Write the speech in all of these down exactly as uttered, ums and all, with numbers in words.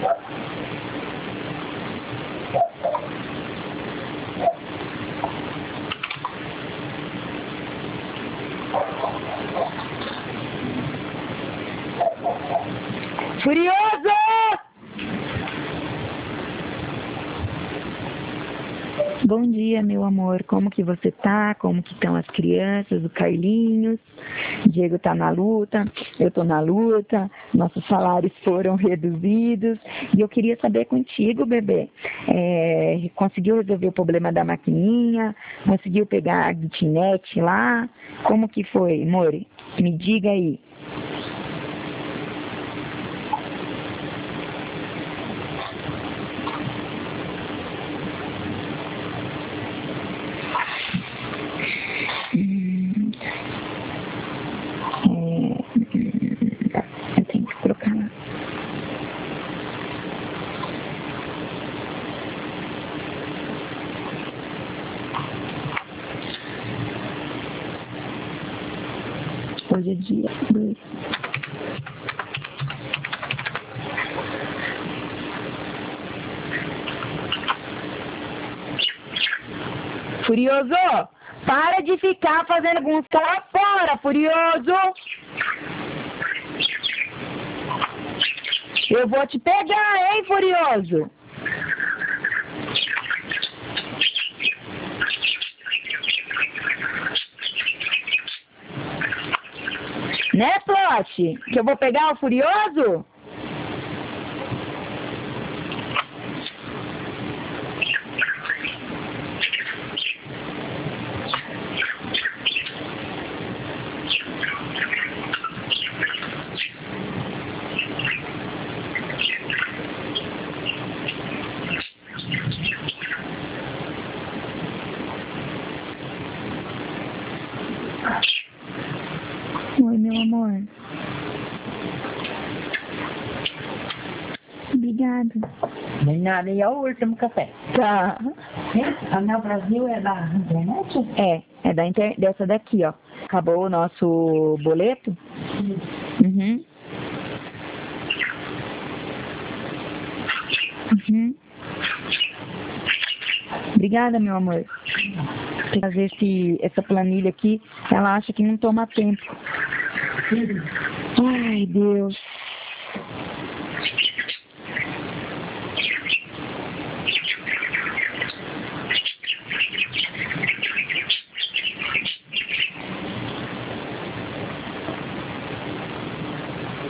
Furioso! Bom dia, meu amor. Como que você tá? Como que estão as crianças, o Carlinhos? Diego tá na luta, eu tô na luta, nossos salários foram reduzidos. E eu queria saber contigo, bebê. É, conseguiu resolver o problema da maquininha? Conseguiu pegar a kitnet lá? Como que foi, amor? Me diga aí. Hum, é, eu tenho que colocar lá. Hoje é dia dois. Furioso! Para de ficar fazendo bagunça lá fora, Furioso! Eu vou te pegar, hein, Furioso! Né, Plot? Que eu vou pegar o Furioso? Oi, meu amor. Obrigada. Nem nada, e é o último café. Tá. A Neo Brasil é da internet? É, é da inter... dessa daqui, ó. Acabou o nosso boleto? Uhum. Uhum. Obrigada, meu amor. Tem que fazer esse, essa planilha aqui, ela acha que não toma tempo. Ai, Deus.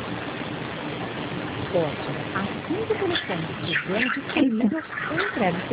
Ótimo. Assim que o telefone estiver disponível, entregue